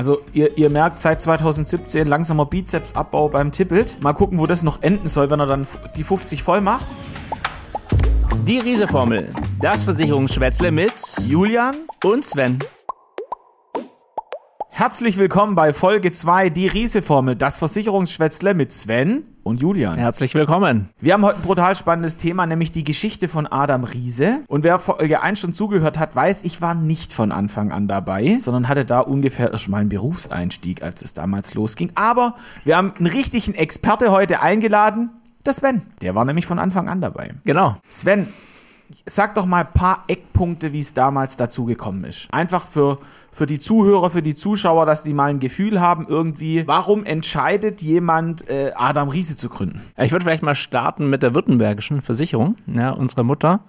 Also ihr merkt seit 2017 langsamer Bizepsabbau beim Tippelt. Mal gucken, wo das noch enden soll, wenn er dann die 50 voll macht. Die Riese-Formel, das Versicherungsschwätzle mit Julian und Sven. Herzlich willkommen bei Folge 2, die Riese-Formel, das Versicherungsschwätzle mit Sven und Julian. Herzlich willkommen. Wir haben heute ein brutal spannendes Thema, nämlich die Geschichte von Adam Riese. Und wer Folge 1 schon zugehört hat, weiß, ich war nicht von Anfang an dabei, sondern hatte da ungefähr erst mal einen Berufseinstieg, als es damals losging. Aber wir haben einen richtigen Experte heute eingeladen, der Sven. Der war nämlich von Anfang an dabei. Genau. Sven, sag doch mal ein paar Eckpunkte, wie es damals dazu gekommen ist. Einfach für die Zuhörer, für die Zuschauer, dass die mal ein Gefühl haben irgendwie, warum entscheidet jemand, Adam Riese zu gründen? Ich würde vielleicht mal starten mit der württembergischen Versicherung, ja, unserer Mutter,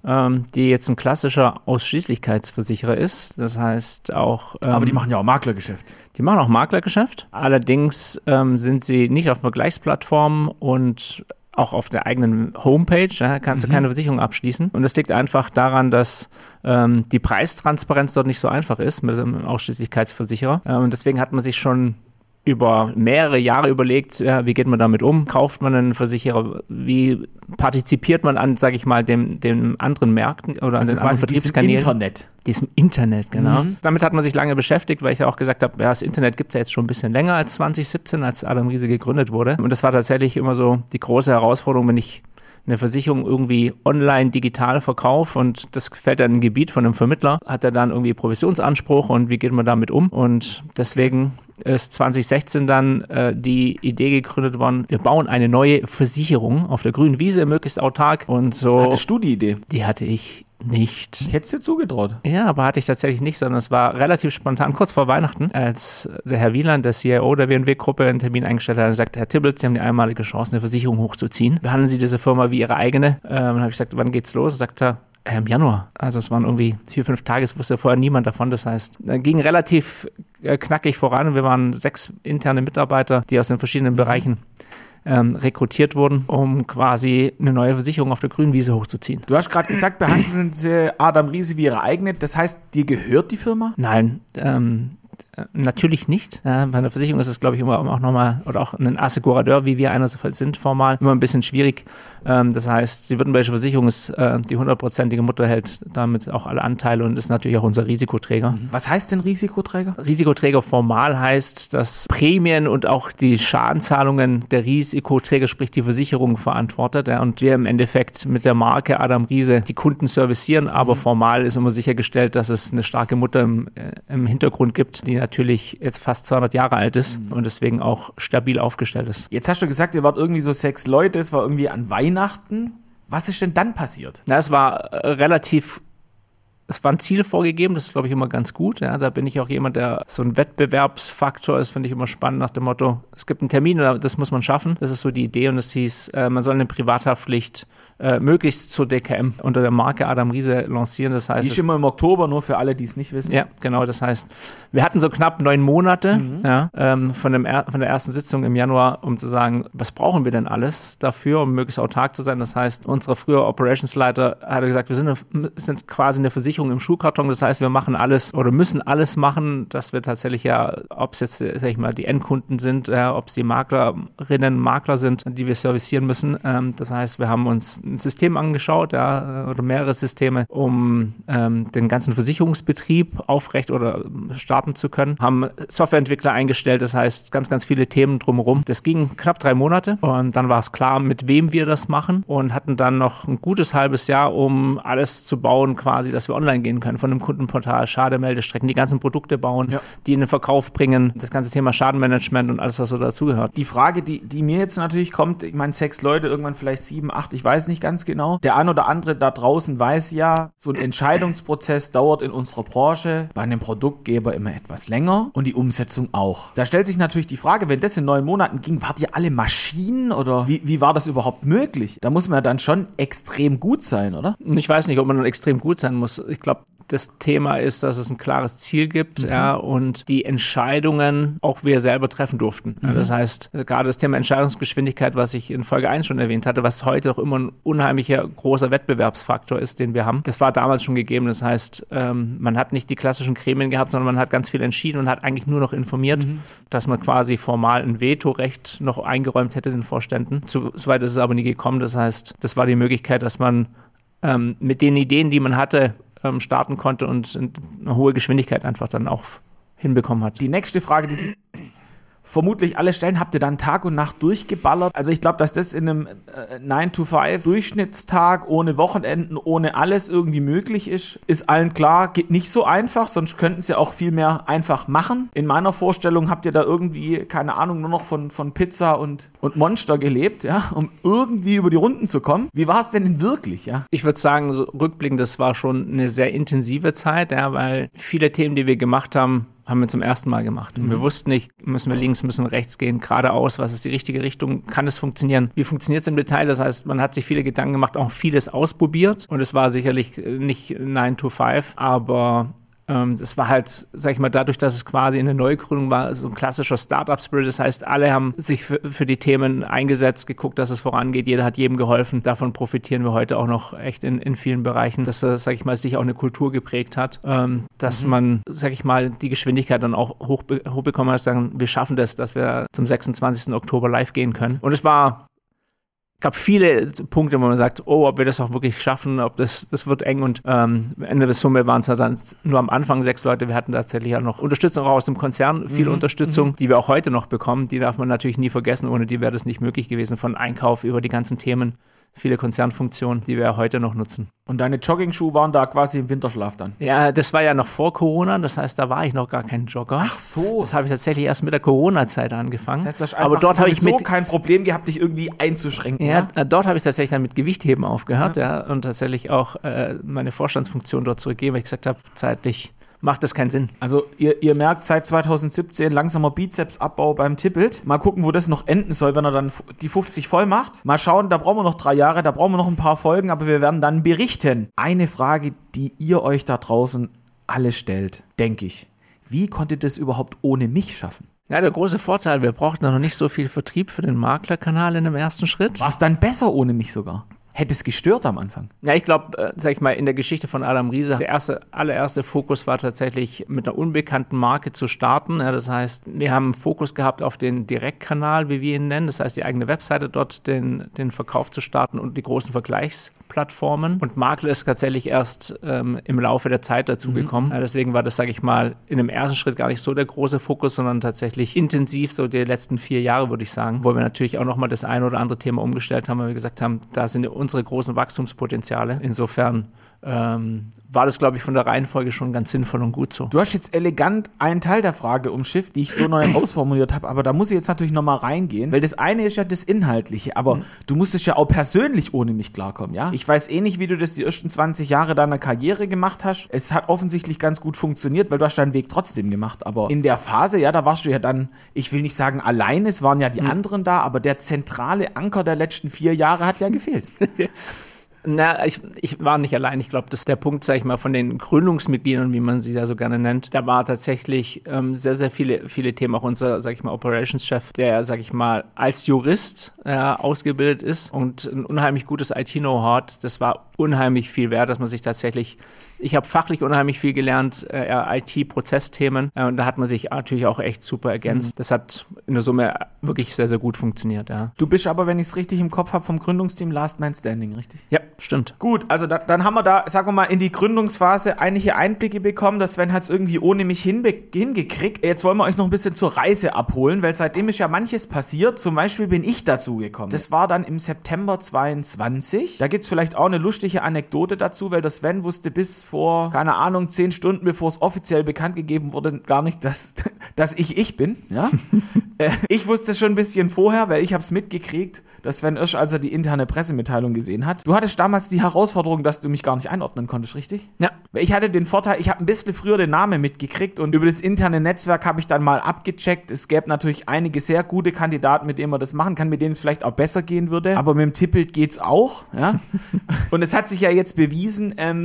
die jetzt ein klassischer Ausschließlichkeitsversicherer ist. Das heißt auch... Aber die machen ja auch Maklergeschäft. Die machen auch Maklergeschäft. Allerdings sind sie nicht auf Vergleichsplattformen und auch auf der eigenen Homepage, kannst du keine Versicherung abschließen. Und das liegt einfach daran, dass die Preistransparenz dort nicht so einfach ist mit einem Ausschließlichkeitsversicherer. Und deswegen hat man sich schon über mehrere Jahre überlegt, wie geht man damit um? Kauft man einen Versicherer? Wie partizipiert man an, sage ich mal, dem anderen Märkten oder an den anderen Vertriebskanälen? Diesem Internet, genau. Damit hat man sich lange beschäftigt, weil ich ja auch gesagt habe, das Internet gibt es ja jetzt schon ein bisschen länger als 2017, als Adam Riese gegründet wurde. Und das war tatsächlich immer so die große Herausforderung, wenn ich eine Versicherung irgendwie online, digital verkaufe und das fällt dann in ein Gebiet von einem Vermittler, hat er dann irgendwie Provisionsanspruch und wie geht man damit um? Und deswegen ist 2016 dann die Idee gegründet worden, wir bauen eine neue Versicherung auf der grünen Wiese, möglichst autark und so. Hattest du die Idee? Die hatte ich nicht. Ich hätte es dir zugetraut. Ja, aber hatte ich tatsächlich nicht, sondern es war relativ spontan, kurz vor Weihnachten, als der Herr Wieland, der CIO der W&W-Gruppe, einen Termin eingestellt hat und sagt, Herr Tibbelt, Sie haben die einmalige Chance, eine Versicherung hochzuziehen. Behandeln Sie diese Firma wie Ihre eigene. Dann habe ich gesagt, wann geht's los? Sagt er, im Januar. Also es waren irgendwie 4-5 Tage, es wusste vorher niemand davon. Das heißt, ging relativ knackig voran. Wir waren 6 interne Mitarbeiter, die aus den verschiedenen Bereichen rekrutiert wurden, um quasi eine neue Versicherung auf der grünen Wiese hochzuziehen. Du hast gerade gesagt, behandeln Sie Adam Riese wie Ihre eigene. Das heißt, dir gehört die Firma? Nein, natürlich nicht. Bei einer Versicherung ist es, glaube ich, immer auch nochmal, oder auch ein Assekuradeur, wie wir einerseits sind, formal, immer ein bisschen schwierig. Das heißt, die württembergische Versicherung ist die 100%ige Mutter, hält damit auch alle Anteile und ist natürlich auch unser Risikoträger. Was heißt denn Risikoträger? Risikoträger formal heißt, dass Prämien und auch die Schadenzahlungen der Risikoträger, sprich die Versicherung, verantwortet. Und wir im Endeffekt mit der Marke Adam Riese die Kunden servicieren, aber formal ist immer sichergestellt, dass es eine starke Mutter im Hintergrund gibt, die natürlich jetzt fast 200 Jahre alt ist und deswegen auch stabil aufgestellt ist. Jetzt hast du gesagt, ihr wart irgendwie so 6 Leute, es war irgendwie an Weihnachten. Was ist denn dann passiert? Na, es war ein Ziel vorgegeben, das ist, glaube ich, immer ganz gut. Ja, da bin ich auch jemand, der so ein Wettbewerbsfaktor ist, finde ich immer spannend nach dem Motto, es gibt einen Termin, das muss man schaffen. Das ist so die Idee und es hieß, man soll eine Privathaftpflicht möglichst zur DKM unter der Marke Adam Riese lancieren. Das heißt, die ist immer im Oktober, nur für alle, die es nicht wissen. Ja, genau. Das heißt, wir hatten so knapp 9 Monate von der ersten Sitzung im Januar, um zu sagen, was brauchen wir denn alles dafür, um möglichst autark zu sein. Das heißt, unser früher Operationsleiter hat gesagt, wir sind quasi eine Versicherung im Schuhkarton. Das heißt, wir machen alles oder müssen alles machen, dass wir tatsächlich ob es jetzt, sag ich mal, die Endkunden sind, ob es die Maklerinnen, Makler sind, die wir servicieren müssen. Das heißt, wir haben uns ein System angeschaut, oder mehrere Systeme, um den ganzen Versicherungsbetrieb aufrecht oder starten zu können. Haben Softwareentwickler eingestellt, das heißt ganz, ganz viele Themen drumherum. Das ging knapp 3 Monate und dann war es klar, mit wem wir das machen und hatten dann noch ein gutes halbes Jahr, um alles zu bauen, quasi, dass wir online gehen können, von einem Kundenportal, Schademeldestrecken, die ganzen Produkte bauen, die in den Verkauf bringen, das ganze Thema Schadenmanagement und alles, was so dazugehört. Die Frage, die mir jetzt natürlich kommt, ich meine 6 Leute, irgendwann vielleicht 7, 8, ich weiß nicht ganz genau. Der ein oder andere da draußen weiß ja, so ein Entscheidungsprozess dauert in unserer Branche bei einem Produktgeber immer etwas länger und die Umsetzung auch. Da stellt sich natürlich die Frage, wenn das in 9 Monaten ging, wart ihr alle Maschinen oder wie war das überhaupt möglich? Da muss man ja dann schon extrem gut sein, oder? Ich weiß nicht, ob man dann extrem gut sein muss. Ich glaube, das Thema ist, dass es ein klares Ziel gibt, ja, und die Entscheidungen auch wir selber treffen durften. Mhm. Das heißt, gerade das Thema Entscheidungsgeschwindigkeit, was ich in Folge 1 schon erwähnt hatte, was heute auch immer ein unheimlicher großer Wettbewerbsfaktor ist, den wir haben, das war damals schon gegeben. Das heißt, man hat nicht die klassischen Gremien gehabt, sondern man hat ganz viel entschieden und hat eigentlich nur noch informiert, dass man quasi formal ein Vetorecht noch eingeräumt hätte den Vorständen. Soweit ist es aber nie gekommen. Das heißt, das war die Möglichkeit, dass man mit den Ideen, die man hatte, starten konnte und eine hohe Geschwindigkeit einfach dann auch hinbekommen hat. Die nächste Frage, die Sie vermutlich alle stellen, habt ihr dann Tag und Nacht durchgeballert? Also ich glaube, dass das in einem 9-to-5 Durchschnittstag ohne Wochenenden, ohne alles irgendwie möglich ist allen klar, geht nicht so einfach, sonst könnten es ja auch viel mehr einfach machen. In meiner Vorstellung habt ihr da irgendwie, keine Ahnung, nur noch von Pizza und Monster gelebt, ja, um irgendwie über die Runden zu kommen. Wie war es denn wirklich, ja? Ich würde sagen, so rückblickend, das war schon eine sehr intensive Zeit, ja, weil viele Themen, die wir gemacht haben wir zum ersten Mal gemacht. Und wir wussten nicht, müssen wir links, müssen wir rechts gehen, geradeaus, was ist die richtige Richtung, kann es funktionieren? Wie funktioniert es im Detail? Das heißt, man hat sich viele Gedanken gemacht, auch vieles ausprobiert und es war sicherlich nicht 9-to-5, aber das war halt, sag ich mal, dadurch, dass es quasi eine Neugründung war, so ein klassischer Startup-Spirit. Das heißt, alle haben sich für die Themen eingesetzt, geguckt, dass es vorangeht. Jeder hat jedem geholfen. Davon profitieren wir heute auch noch echt in vielen Bereichen, dass, sag ich mal, sich auch eine Kultur geprägt hat, dass man, sag ich mal, die Geschwindigkeit dann auch hochbekommen hat, sagen, wir schaffen das, dass wir zum 26. Oktober live gehen können. Und es gab viele Punkte, wo man sagt, ob wir das auch wirklich schaffen, ob das wird eng und am Ende der Summe waren es dann nur am Anfang 6 Leute. Wir hatten tatsächlich auch noch Unterstützung auch aus dem Konzern, viel Unterstützung, die wir auch heute noch bekommen. Die darf man natürlich nie vergessen, ohne die wäre das nicht möglich gewesen, von Einkauf über die ganzen Themen, viele Konzernfunktionen, die wir heute noch nutzen. Und deine Jogging-Schuhe waren da quasi im Winterschlaf dann? Ja, das war ja noch vor Corona, das heißt, da war ich noch gar kein Jogger. Ach so. Das habe ich tatsächlich erst mit der Corona-Zeit angefangen. Das heißt, aber dort habe ich kein Problem gehabt, dich irgendwie einzuschränken. Ja, dort habe ich tatsächlich dann mit Gewichtheben aufgehört, ja, und tatsächlich auch meine Vorstandsfunktion dort zurückgegeben, weil ich gesagt habe, zeitlich macht das keinen Sinn. Also ihr merkt seit 2017 langsamer Bizepsabbau beim Tippelt. Mal gucken, wo das noch enden soll, wenn er dann die 50 voll macht. Mal schauen, da brauchen wir noch 3 Jahre, da brauchen wir noch ein paar Folgen, aber wir werden dann berichten. Eine Frage, die ihr euch da draußen alle stellt, denke ich. Wie konntet ihr das überhaupt ohne mich schaffen? Ja, der große Vorteil, wir brauchten noch nicht so viel Vertrieb für den Maklerkanal in dem ersten Schritt. War es dann besser ohne mich sogar? Hätte es gestört am Anfang? Ja, ich glaube, sag ich mal, in der Geschichte von Adam Riese, der allererste Fokus war tatsächlich, mit einer unbekannten Marke zu starten. Ja, das heißt, wir haben einen Fokus gehabt auf den Direktkanal, wie wir ihn nennen. Das heißt, die eigene Webseite dort, den Verkauf zu starten und die großen Vergleichsplattformen. Und Makler ist tatsächlich erst im Laufe der Zeit dazugekommen. Ja, deswegen war das, sage ich mal, in dem ersten Schritt gar nicht so der große Fokus, sondern tatsächlich intensiv so die letzten 4 Jahre, würde ich sagen, wo wir natürlich auch nochmal das eine oder andere Thema umgestellt haben, weil wir gesagt haben, da sind unsere großen Wachstumspotenziale. Insofern war das, glaube ich, von der Reihenfolge schon ganz sinnvoll und gut so. Du hast jetzt elegant einen Teil der Frage umschifft, die ich so noch nicht ausformuliert habe, aber da muss ich jetzt natürlich nochmal reingehen, weil das eine ist ja das Inhaltliche, aber du musstest ja auch persönlich ohne mich klarkommen, ja? Ich weiß eh nicht, wie du das die ersten 20 Jahre deiner Karriere gemacht hast. Es hat offensichtlich ganz gut funktioniert, weil du hast deinen Weg trotzdem gemacht, aber in der Phase, ja, da warst du ja dann, ich will nicht sagen allein, es waren ja die anderen da, aber der zentrale Anker der letzten 4 Jahre hat ja gefehlt. Na, ich war nicht allein. Ich glaube, das ist der Punkt, sag ich mal, von den Gründungsmitgliedern, wie man sie ja so gerne nennt. Da war tatsächlich sehr, sehr viele Themen. Auch unser, sag ich mal, Operations-Chef, der, sag ich mal, als Jurist ausgebildet ist und ein unheimlich gutes IT-Know-how hat. Das war unheimlich viel wert, dass man sich tatsächlich, ich habe fachlich unheimlich viel gelernt, IT-Prozessthemen, und da hat man sich natürlich auch echt super ergänzt. Das hat in der Summe wirklich sehr, sehr gut funktioniert, ja. Du bist aber, wenn ich es richtig im Kopf habe, vom Gründungsteam Last Man Standing, richtig? Ja, stimmt. Gut, also dann haben wir da, sagen wir mal, in die Gründungsphase einige Einblicke bekommen. Das Sven hat es irgendwie ohne mich hingekriegt. Jetzt wollen wir euch noch ein bisschen zur Reise abholen, weil seitdem ist ja manches passiert. Zum Beispiel bin ich dazu gekommen. Das war dann im September 22. Da gibt es vielleicht auch eine lustige Anekdote dazu, weil der Sven wusste bis vor, keine Ahnung, 10 Stunden, bevor es offiziell bekannt gegeben wurde, gar nicht, dass ich bin. Ja? Ich wusste es schon ein bisschen vorher, weil ich habe es mitgekriegt, dass Sven Irsch, als er die interne Pressemitteilung gesehen hat. Du hattest damals die Herausforderung, dass du mich gar nicht einordnen konntest, richtig? Ja. Weil ich hatte den Vorteil, ich habe ein bisschen früher den Namen mitgekriegt und über das interne Netzwerk habe ich dann mal abgecheckt. Es gäbe natürlich einige sehr gute Kandidaten, mit denen man das machen kann, mit denen es vielleicht auch besser gehen würde. Aber mit dem Tippelt geht's auch. Ja? Und es hat sich ja jetzt bewiesen,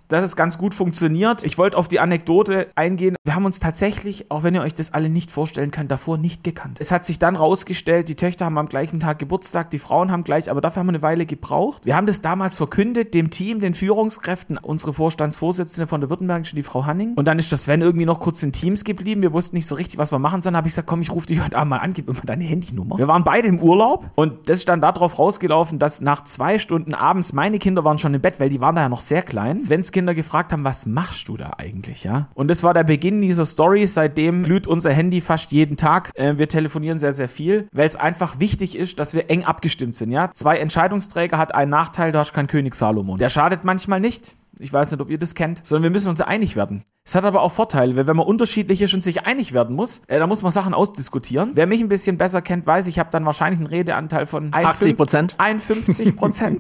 dass es ganz gut funktioniert. Ich wollte auf die Anekdote eingehen. Wir haben uns tatsächlich, auch wenn ihr euch das alle nicht vorstellen könnt, davor nicht gekannt. Es hat sich dann rausgestellt, die Töchter haben am gleichen Tag Geburtstag, die Frauen haben gleich, aber dafür haben wir eine Weile gebraucht. Wir haben das damals verkündet, dem Team, den Führungskräften, unsere Vorstandsvorsitzende von der Württembergischen, die Frau Hanning. Und dann ist der Sven irgendwie noch kurz in Teams geblieben. Wir wussten nicht so richtig, was wir machen sollen. Habe ich gesagt, komm, ich rufe dich heute Abend mal an, gib mir mal deine Handynummer. Wir waren beide im Urlaub und das ist dann darauf rausgelaufen, dass nach 2 Stunden abends, meine Kinder waren schon im Bett, weil die waren da ja noch sehr klein, Svens Kinder gefragt haben, was machst du da eigentlich, ja? Und das war der Beginn dieser Story. Seitdem glüht unser Handy fast jeden Tag. Wir telefonieren sehr, sehr viel, weil es einfach wichtig ist, dass wir eng abgestimmt sind, ja? 2 Entscheidungsträger hat einen Nachteil, du hast keinen König Salomon. Der schadet manchmal nicht. Ich weiß nicht, ob ihr das kennt, sondern wir müssen uns einig werden. Es hat aber auch Vorteile, weil wenn man unterschiedlich ist und sich einig werden muss, dann muss man Sachen ausdiskutieren. Wer mich ein bisschen besser kennt, weiß, ich habe dann wahrscheinlich einen Redeanteil von 80%. 51%.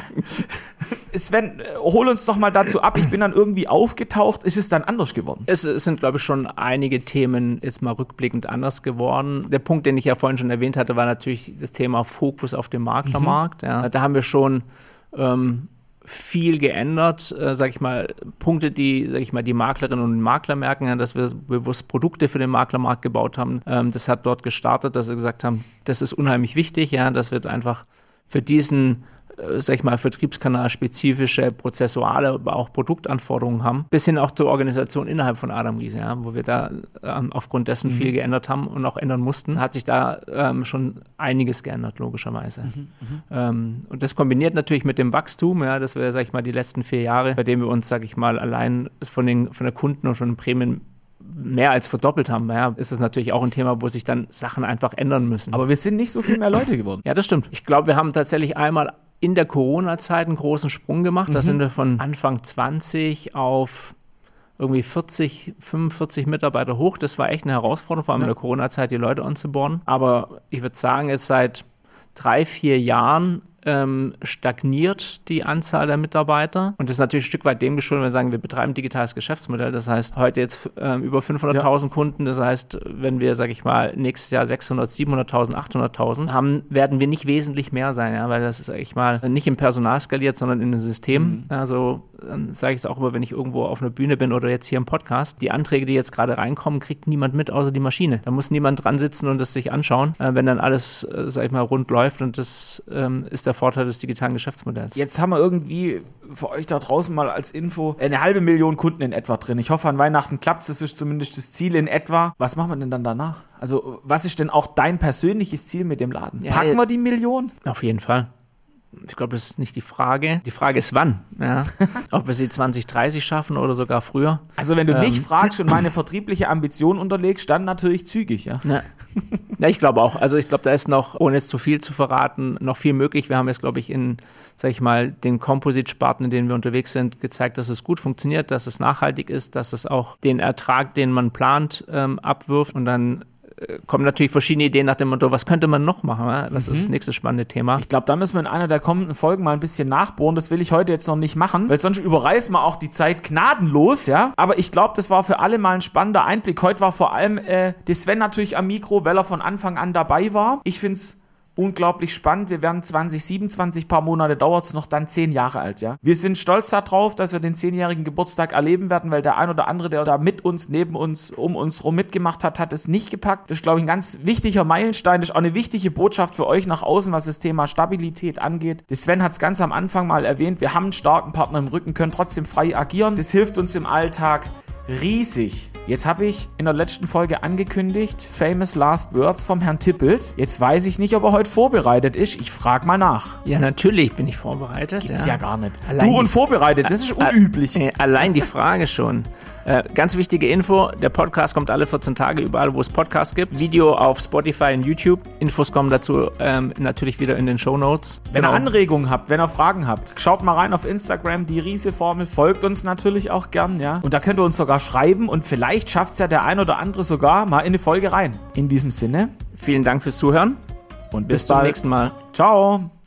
Sven, hol uns doch mal dazu ab. Ich bin dann irgendwie aufgetaucht. Ist es dann anders geworden? Es sind, glaube ich, schon einige Themen jetzt mal rückblickend anders geworden. Der Punkt, den ich ja vorhin schon erwähnt hatte, war natürlich das Thema Fokus auf dem Maklermarkt. Ja. Da haben wir schon viel geändert, sag ich mal, Punkte, die, sag ich mal, die Maklerinnen und Makler merken, ja, dass wir bewusst Produkte für den Maklermarkt gebaut haben. Das hat dort gestartet, dass wir gesagt haben, das ist unheimlich wichtig, ja, dass wir einfach für diesen, sag ich mal, Vertriebskanal spezifische prozessuale, aber auch Produktanforderungen haben, bis hin auch zur Organisation innerhalb von Adam Riese, ja, wo wir da aufgrund dessen viel geändert haben und auch ändern mussten, hat sich da schon einiges geändert, logischerweise. Und das kombiniert natürlich mit dem Wachstum, ja, dass wir, sag ich mal, die letzten 4 Jahre, bei denen wir uns, sag ich mal, allein von der Kunden und von den Prämien mehr als verdoppelt haben, ja, ist das natürlich auch ein Thema, wo sich dann Sachen einfach ändern müssen. Aber wir sind nicht so viel mehr Leute geworden. Ja, das stimmt. Ich glaube, wir haben tatsächlich einmal in der Corona-Zeit einen großen Sprung gemacht. Da sind wir von Anfang 20 auf irgendwie 40, 45 Mitarbeiter hoch. Das war echt eine Herausforderung, vor allem in der Corona-Zeit die Leute onzuboarden. Aber ich würde sagen, jetzt seit 3, 4 Jahren stagniert die Anzahl der Mitarbeiter. Und das ist natürlich ein Stück weit dem geschuldet, wenn wir sagen, wir betreiben ein digitales Geschäftsmodell. Das heißt, heute jetzt über 500.000 Kunden. Das heißt, wenn wir, sage ich mal, nächstes Jahr 600.000, 700.000, 800.000 haben, werden wir nicht wesentlich mehr sein, ja, weil das ist, sage ich mal, nicht im Personal skaliert, sondern in einem System. Also dann sage ich es auch immer, wenn ich irgendwo auf einer Bühne bin oder jetzt hier im Podcast, die Anträge, die jetzt gerade reinkommen, kriegt niemand mit, außer die Maschine. Da muss niemand dran sitzen und das sich anschauen, wenn dann alles, sage ich mal, rund läuft, und das ist der Vorteil des digitalen Geschäftsmodells. Jetzt haben wir irgendwie für euch da draußen mal als Info 500.000 Kunden in etwa drin. Ich hoffe, an Weihnachten klappt es. Das ist zumindest das Ziel in etwa. Was machen wir denn dann danach? Also, was ist denn auch dein persönliches Ziel mit dem Laden? Ja, packen wir die 1 Million? Auf jeden Fall. Ich glaube, das ist nicht die Frage. Die Frage ist, wann. Ja. Ob wir sie 2030 schaffen oder sogar früher. Also wenn du mich fragst und meine vertriebliche Ambition unterlegst, dann natürlich zügig, ja. Ja, ich glaube auch. Also ich glaube, da ist noch, ohne jetzt zu viel zu verraten, noch viel möglich. Wir haben jetzt, glaube ich, in, sag ich mal, den Composite-Sparten, in denen wir unterwegs sind, gezeigt, dass es gut funktioniert, dass es nachhaltig ist, dass es auch den Ertrag, den man plant, abwirft, und dann kommen natürlich verschiedene Ideen nach dem Motto, was könnte man noch machen? Was ist das nächste spannende Thema? Ich glaube, da müssen wir in einer der kommenden Folgen mal ein bisschen nachbohren. Das will ich heute jetzt noch nicht machen, weil sonst überreißen wir auch die Zeit gnadenlos, ja. Aber ich glaube, das war für alle mal ein spannender Einblick. Heute war vor allem der Sven natürlich am Mikro, weil er von Anfang an dabei war. Ich finde es unglaublich spannend. Wir werden 2027, paar Monate dauert es noch, dann 10 Jahre alt, ja. Wir sind stolz darauf, dass wir den 10-jährigen Geburtstag erleben werden, weil der ein oder andere, der da mit uns, neben uns, um uns rum mitgemacht hat, hat es nicht gepackt. Das ist, glaube ich, ein ganz wichtiger Meilenstein. Das ist auch eine wichtige Botschaft für euch nach außen, was das Thema Stabilität angeht. Der Sven hat es ganz am Anfang mal erwähnt. Wir haben einen starken Partner im Rücken, können trotzdem frei agieren. Das hilft uns im Alltag riesig. Jetzt habe ich in der letzten Folge angekündigt, famous last words vom Herrn Tippelt. Jetzt weiß ich nicht, ob er heute vorbereitet ist. Ich frage mal nach. Ja, natürlich bin ich vorbereitet. Das gibt's ja gar nicht. Allein du und vorbereitet, das ist unüblich. Allein die Frage schon. Ganz wichtige Info, der Podcast kommt alle 14 Tage überall, wo es Podcasts gibt. Video auf Spotify und YouTube. Infos kommen dazu natürlich wieder in den Shownotes. Wenn ihr Anregungen habt, wenn ihr Fragen habt, schaut mal rein auf Instagram, die Riese-Formel, folgt uns natürlich auch gern, ja. Und da könnt ihr uns sogar schreiben und vielleicht schafft es ja der ein oder andere sogar mal in eine Folge rein. In diesem Sinne. Vielen Dank fürs Zuhören und bis zum nächsten Mal. Ciao.